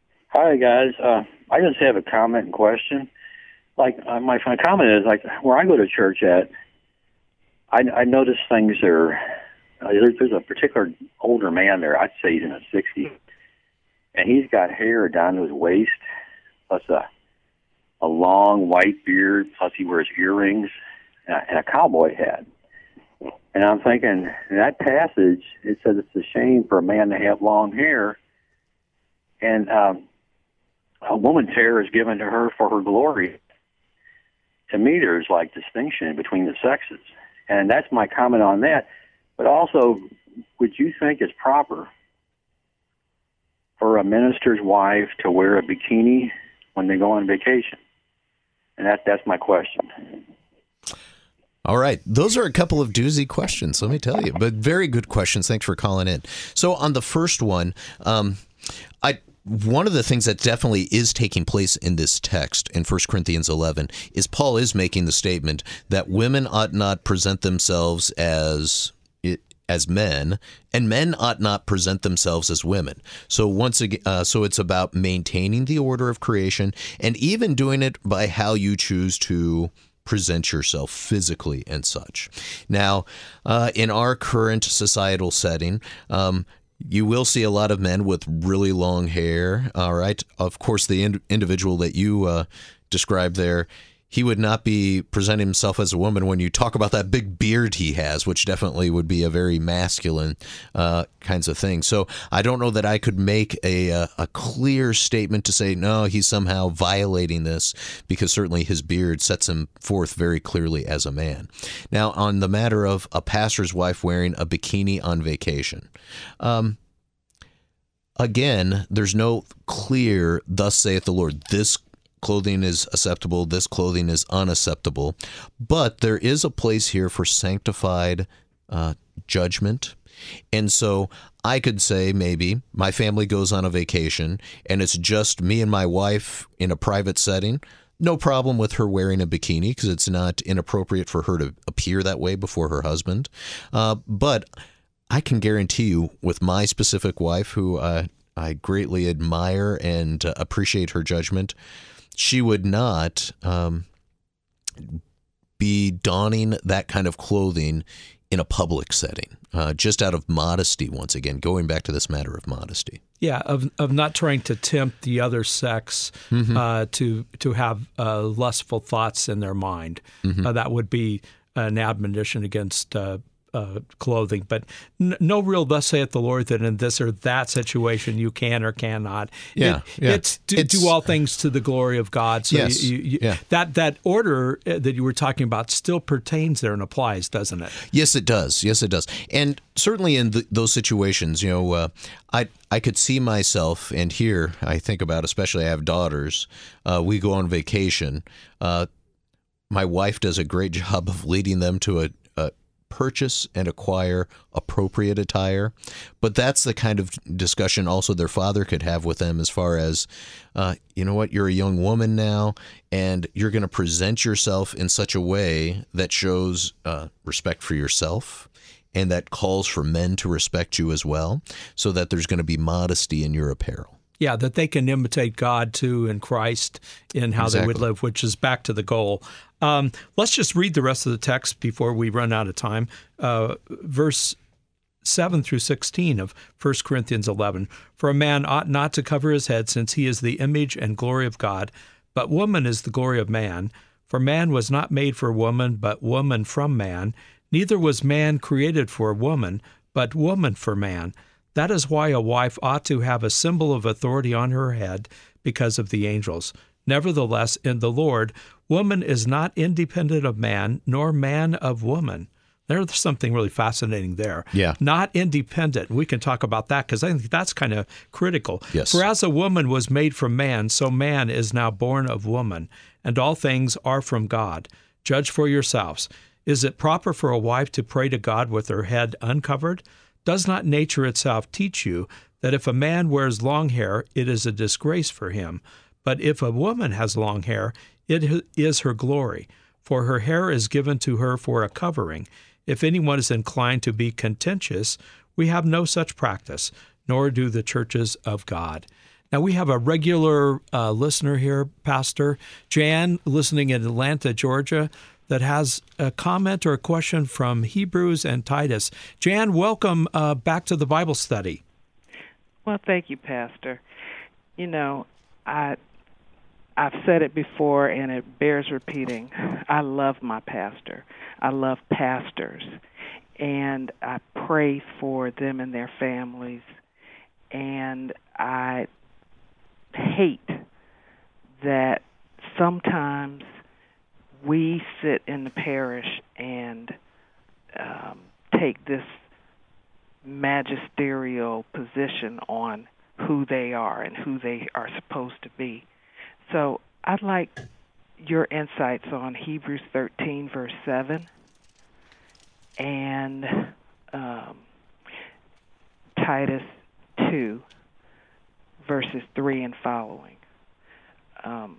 Hi guys, uh, I just have a comment and question. Like uh, my, my comment is, like, where I go to church at, I, I notice things are, uh, there's, there's a particular older man there, I'd say he's in his sixties, and he's got hair down to his waist, plus a, a long white beard, plus he wears earrings, and a, and a cowboy hat. And I'm thinking, in that passage, it says it's a shame for a man to have long hair, and um, a woman's hair is given to her for her glory. To me, there's, like, distinction between the sexes. And that's my comment on that. But also, would you think it's proper for a minister's wife to wear a bikini when they go on vacation? And that, that's my question. All right. Those are a couple of doozy questions, let me tell you. But very good questions. Thanks for calling in. So on the first one, um, I one of the things that definitely is taking place in this text in First Corinthians eleven is Paul is making the statement that women ought not present themselves as as men, and men ought not present themselves as women. So once again, uh, so it's about maintaining the order of creation, and even doing it by how you choose to present yourself physically and such. Now, uh, in our current societal setting, um, you will see a lot of men with really long hair. All right. Of course, the ind- individual that you uh, described there, he would not be presenting himself as a woman when you talk about that big beard he has, which definitely would be a very masculine uh, kinds of thing. So I don't know that I could make a, a a clear statement to say, no, he's somehow violating this, because certainly his beard sets him forth very clearly as a man. Now, on the matter of a pastor's wife wearing a bikini on vacation, um, again, there's no clear, thus saith the Lord, this clothing is acceptable, this clothing is unacceptable. But there is a place here for sanctified uh, judgment. And so I could say maybe my family goes on a vacation and it's just me and my wife in a private setting. No problem with her wearing a bikini, because it's not inappropriate for her to appear that way before her husband. Uh, but I can guarantee you, with my specific wife, who uh, I greatly admire and uh, appreciate her judgment, she would not um, be donning that kind of clothing in a public setting, uh, just out of modesty, once again, going back to this matter of modesty. Yeah, of of not trying to tempt the other sex mm-hmm. uh, to to have uh, lustful thoughts in their mind. Mm-hmm. Uh, that would be an admonition against uh, uh, clothing, but n- no real "thus saith the Lord" that in this or that situation you can or cannot. Yeah, it, yeah. It's, do, it's do all things to the glory of God. So yes, you, you, yeah. that that order that you were talking about still pertains there and applies, doesn't it? Yes, it does. Yes, it does. And certainly in the, those situations, you know, uh, I I could see myself, and here I think about, especially I have daughters. Uh, we go on vacation. Uh, my wife does a great job of leading them to a, a purchase and acquire appropriate attire. But that's the kind of discussion also their father could have with them, as far as, uh, you know what, you're a young woman now, and you're going to present yourself in such a way that shows uh, respect for yourself, and that calls for men to respect you as well, so that there's going to be modesty in your apparel. Yeah, that they can imitate God, too, and Christ in how exactly. they would live, which is back to the goal. Um, let's just read the rest of the text before we run out of time. Uh, verse seven through sixteen of First Corinthians eleven. For a man ought not to cover his head, since he is the image and glory of God, but woman is the glory of man. For man was not made for woman, but woman from man. Neither was man created for woman, but woman for man. That is why a wife ought to have a symbol of authority on her head, because of the angels. Nevertheless, in the Lord, woman is not independent of man, nor man of woman. There's something really fascinating there. Yeah. Not independent. We can talk about that, because I think that's kind of critical. Yes. For as a woman was made from man, so man is now born of woman, and all things are from God. Judge for yourselves. Is it proper for a wife to pray to God with her head uncovered? Does not nature itself teach you that if a man wears long hair, it is a disgrace for him? But if a woman has long hair, it is her glory, for her hair is given to her for a covering. If anyone is inclined to be contentious, we have no such practice, nor do the churches of God. Now, we have a regular uh, listener here, Pastor Jan, listening in Atlanta, Georgia, that has a comment or a question from Hebrews and Titus. Jan, welcome uh, back to the Bible study. Well, thank you, Pastor. You know, I, I've said it before, and it bears repeating. I love my pastor. I love pastors, and I pray for them and their families, and I hate that sometimes we sit in the parish and um, take this magisterial position on who they are and who they are supposed to be. So I'd like your insights on Hebrews thirteen, verse seven, and um, Titus two, verses three and following. Um,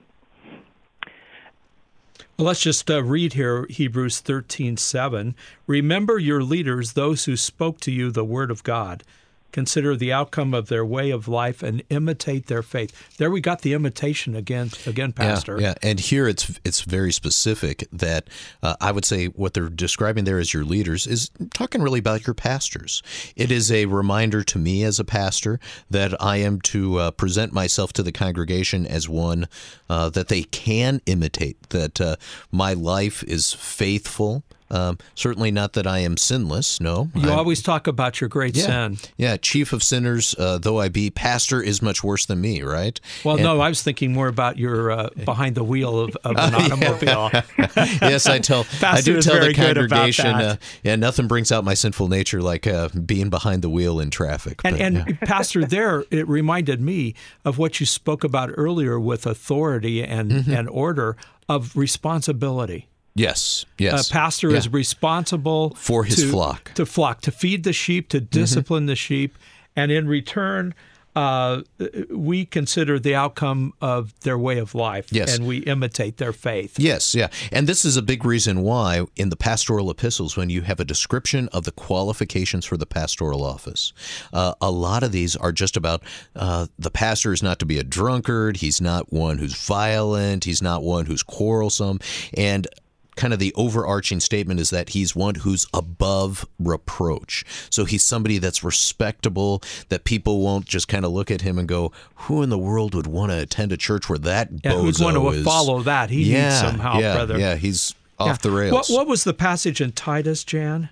well, let's just uh, read here Hebrews thirteen seven. Remember your leaders, those who spoke to you the word of God. Consider the outcome of their way of life and imitate their faith. There we got the imitation again, again, Pastor. Yeah, yeah. And here it's it's very specific that uh, I would say what they're describing there as your leaders is talking really about your pastors. It is a reminder to me as a pastor that I am to uh, present myself to the congregation as one uh, that they can imitate, that uh, my life is faithful. Um, certainly not that I am sinless, no. You I'm, always talk about your great yeah, sin. Yeah, chief of sinners, uh, though I be, pastor is much worse than me, right? Well, and, no, I was thinking more about your uh, behind the wheel of, of an automobile. Yes, I tell, I do tell the congregation, uh, yeah, nothing brings out my sinful nature like uh, being behind the wheel in traffic. And, but, and yeah. Pastor, there, it reminded me of what you spoke about earlier with authority and, mm-hmm. and order of responsibility. Yes, yes. A pastor yeah. is responsible for his to, flock, to flock, to feed the sheep, to discipline mm-hmm. the sheep, and in return, uh, we consider the outcome of their way of life, yes. and we imitate their faith. Yes, yeah. And this is a big reason why in the pastoral epistles, when you have a description of the qualifications for the pastoral office, uh, a lot of these are just about uh, the pastor is not to be a drunkard, he's not one who's violent, he's not one who's quarrelsome, and kind of the overarching statement is that he's one who's above reproach. So he's somebody that's respectable, that people won't just kind of look at him and go, who in the world would want to attend a church where that yeah, bozo who'd want to is? follow that? He yeah, needs some help, yeah, brother. Yeah, he's off yeah. the rails. What, what was the passage in Titus, Jan?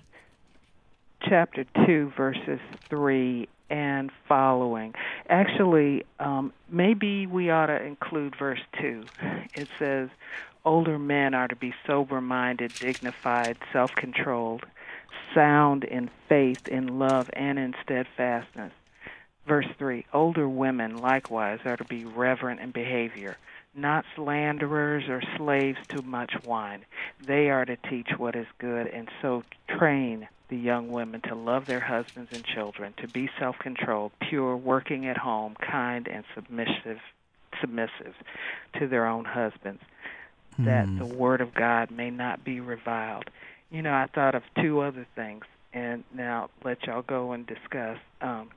Chapter two, verses three and following. Actually, um, maybe we ought to include verse two. It says, older men are to be sober-minded, dignified, self-controlled, sound in faith, in love, and in steadfastness. Verse three, older women likewise are to be reverent in behavior, not slanderers or slaves to much wine. They are to teach what is good, and so train the young women to love their husbands and children, to be self-controlled, pure, working at home, kind, and submissive, submissive to their own husbands, that the word of God may not be reviled. You know, I thought of two other things, and now let y'all go and discuss. Um,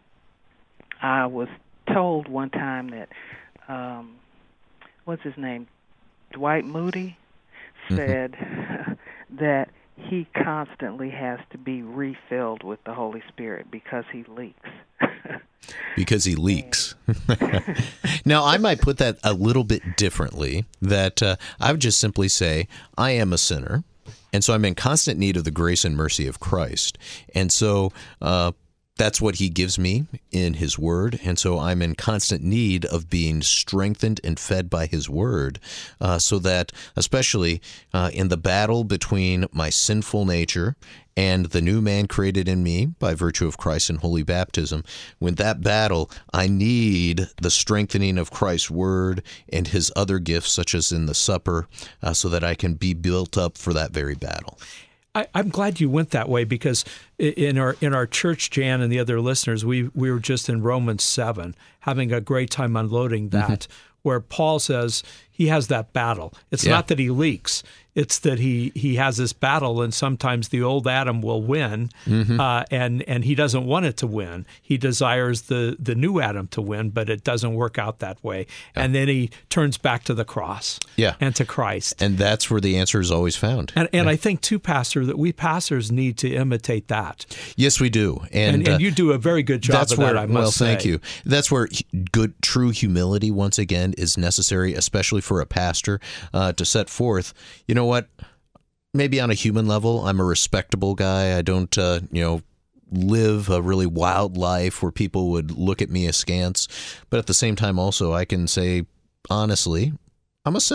I was told one time that, um, what's his name, Dwight Moody, said mm-hmm. that he constantly has to be refilled with the Holy Spirit because he leaks. Because he leaks. Now, I might put that a little bit differently, that uh, I would just simply say, I am a sinner, and so I'm in constant need of the grace and mercy of Christ. And so uh, that's what he gives me in his word, and so I'm in constant need of being strengthened and fed by his word, uh, so that especially uh, in the battle between my sinful nature and the new man created in me by virtue of Christ and holy baptism, when that battle, I need the strengthening of Christ's word and his other gifts, such as in the supper, uh, so that I can be built up for that very battle. I, I'm glad you went that way, because in our in our church, Jan and the other listeners, we we were just in Romans seven, having a great time unloading that, mm-hmm. where Paul says he has that battle. It's yeah. not that he leaks. It's that he, he has this battle, and sometimes the old Adam will win, mm-hmm. uh, and and he doesn't want it to win. He desires the, the new Adam to win, but it doesn't work out that way. Yeah. And then he turns back to the cross yeah. and to Christ. And that's where the answer is always found. And, and yeah. I think, too, Pastor, that we pastors need to imitate that. Yes, we do. And, and, and uh, you do a very good job that's of where, that, I must well, say. thank you. That's where good, true humility, once again, is necessary, especially for a pastor, uh, to set forth, you know what, maybe on a human level, I'm a respectable guy. I don't, uh, you know, live a really wild life where people would look at me askance. But at the same time, also, I can say, honestly, I'm a sinner.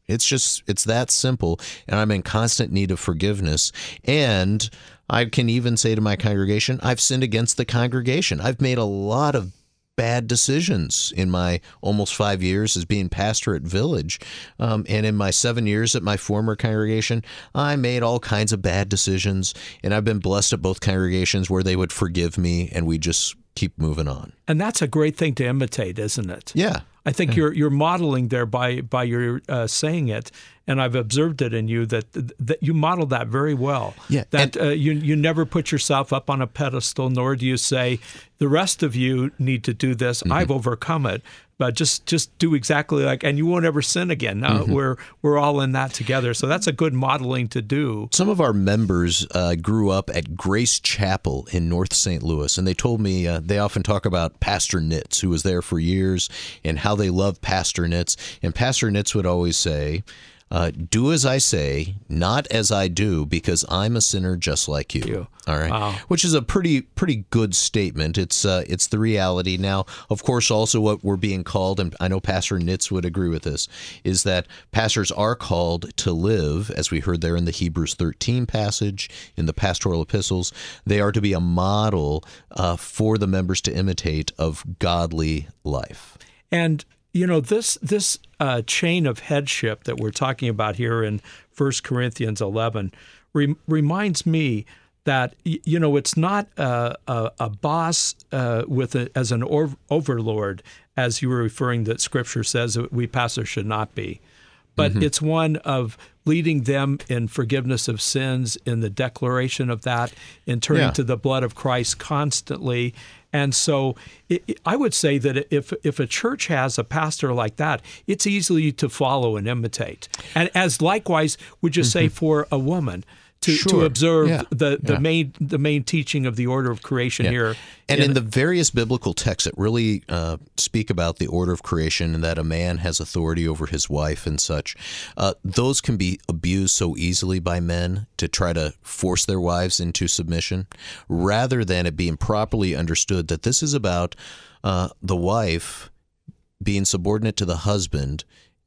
It's just, it's that simple. And I'm in constant need of forgiveness. And I can even say to my congregation, I've sinned against the congregation. I've made a lot of bad decisions in my almost five years as being pastor at Village. Um, and in my seven years at my former congregation, I made all kinds of bad decisions. And I've been blessed at both congregations where they would forgive me and we just keep moving on. And that's a great thing to imitate, isn't it? Yeah. I think yeah. you're you're modeling there by by your uh, saying it, and I've observed it in you that that you model that very well. Yeah, that uh, you you never put yourself up on a pedestal, nor do you say the rest of you need to do this. Mm-hmm. I've overcome it, but just just do exactly like, and you won't ever sin again. Uh, mm-hmm. We're we're all in that together, so that's a good modeling to do. Some of our members uh, grew up at Grace Chapel in North Saint Louis, and they told me uh, they often talk about Pastor Nitz, who was there for years, and how they loved Pastor Nitz. And Pastor Nitz would always say, Uh, do as I say, not as I do, because I'm a sinner just like you. you. All right, wow. Which is a pretty pretty good statement. It's uh, it's the reality. Now, of course, also what we're being called, and I know Pastor Nitz would agree with this, is that pastors are called to live, as we heard there in the Hebrews thirteen passage, in the pastoral epistles. They are to be a model uh, for the members to imitate of godly life. And you know, this this uh, chain of headship that we're talking about here in First Corinthians eleven re- reminds me that, you know, it's not a, a, a boss uh, with a, as an or- overlord, as you were referring that Scripture says that we pastors should not be. But mm-hmm. it's one of leading them in forgiveness of sins, in the declaration of that, in turning yeah. to the blood of Christ constantly. And so it, it, I would say that if if a church has a pastor like that, it's easy to follow and imitate. And as likewise, would you mm-hmm. say for a woman, to, sure. to observe yeah. the, the yeah. main the main teaching of the order of creation yeah. here. And in, in the various biblical texts that really uh, speak about the order of creation and that a man has authority over his wife and such, uh, those can be abused so easily by men to try to force their wives into submission, rather than it being properly understood that this is about uh, the wife being subordinate to the husband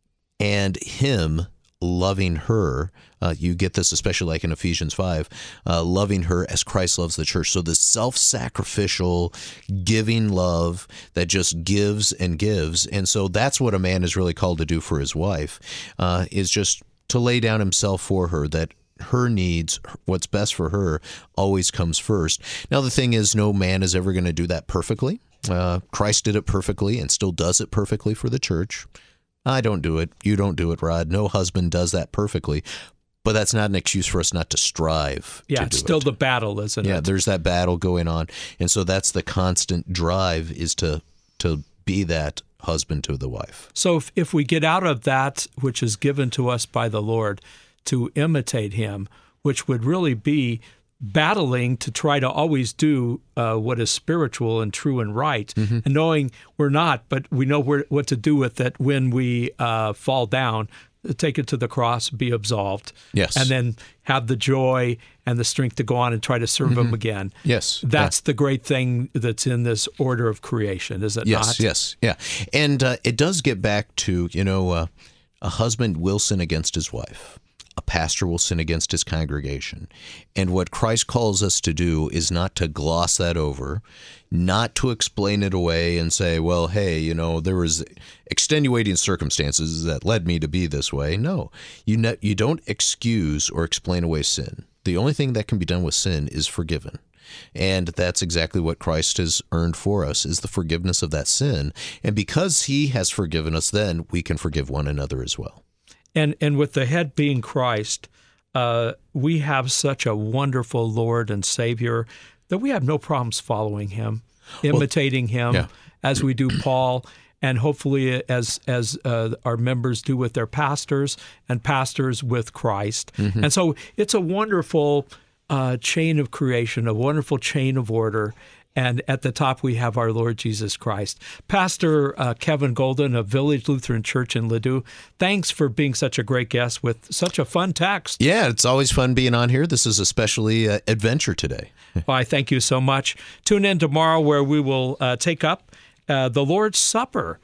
and him loving her. Uh, you get this especially like in Ephesians five, uh, loving her as Christ loves the church. So this self-sacrificial, giving love that just gives and gives. And so that's what a man is really called to do for his wife, uh, is just to lay down himself for her, that her needs, what's best for her, always comes first. Now, the thing is, no man is ever going to do that perfectly. Uh, Christ did it perfectly and still does it perfectly for the church. I don't do it. You don't do it, Rod. No husband does that perfectly. But that's not an excuse for us not to strive. Yeah, to it's do still it. the battle, isn't yeah, it? Yeah, there's that battle going on. And so that's the constant drive, is to to be that husband to the wife. So if, if we get out of that which is given to us by the Lord to imitate him, which would really be battling to try to always do uh, what is spiritual and true and right, mm-hmm. and knowing we're not, but we know where, what to do with it when we uh, fall down, take it to the cross, be absolved, yes, and then have the joy and the strength to go on and try to serve mm-hmm. him again. Yes. That's yeah. the great thing that's in this order of creation, is it yes, not? Yes, yes, yeah. And uh, it does get back to, you know, uh, a husband will sin against his wife. A pastor will sin against his congregation. And what Christ calls us to do is not to gloss that over, not to explain it away and say, well, hey, you know, there was extenuating circumstances that led me to be this way. No, you ne- you don't excuse or explain away sin. The only thing that can be done with sin is forgiven. And that's exactly what Christ has earned for us, is the forgiveness of that sin. And because he has forgiven us, then we can forgive one another as well. And and with the head being Christ, uh, we have such a wonderful Lord and Savior that we have no problems following him, imitating well, him, yeah. as we do Paul, and hopefully as as uh, our members do with their pastors, and pastors with Christ. Mm-hmm. And so it's a wonderful uh, chain of creation, a wonderful chain of order. And at the top, we have our Lord Jesus Christ. Pastor uh, Kevin Golden of Village Lutheran Church in Ladue, thanks for being such a great guest with such a fun text. Yeah, it's always fun being on here. This is especially uh, adventure today. Well, I thank you so much. Tune in tomorrow where we will uh, take up uh, the Lord's Supper.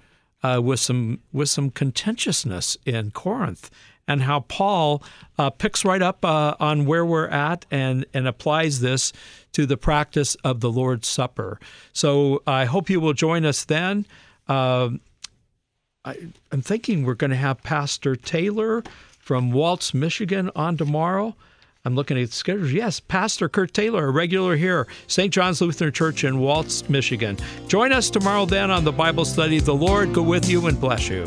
uh, with some with some contentiousness in Corinth, and how Paul uh, picks right up uh, on where we're at and, and applies this to the practice of the Lord's Supper. So I hope you will join us then. Uh, I, I'm thinking we're going to have Pastor Taylor from Waltz, Michigan on tomorrow. I'm looking at the schedules. Yes, Pastor Kurt Taylor, a regular here, Saint John's Lutheran Church in Waltz, Michigan. Join us tomorrow then on the Bible study. The Lord go with you and bless you.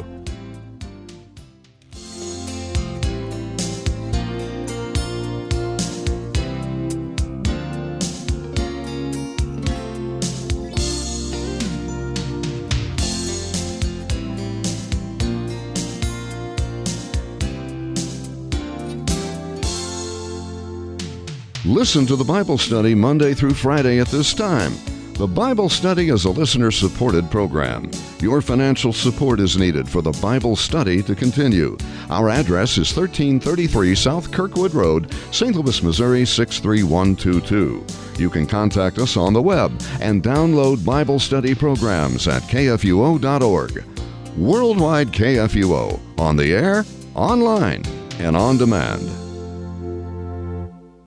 Listen to the Bible study Monday through Friday at this time. The Bible study is a listener-supported program. Your financial support is needed for the Bible study to continue. Our address is thirteen thirty-three South Kirkwood Road, Saint Louis, Missouri six three one two two. You can contact us on the web and download Bible study programs at K F U O dot org. Worldwide K F U O, on the air, online, and on demand.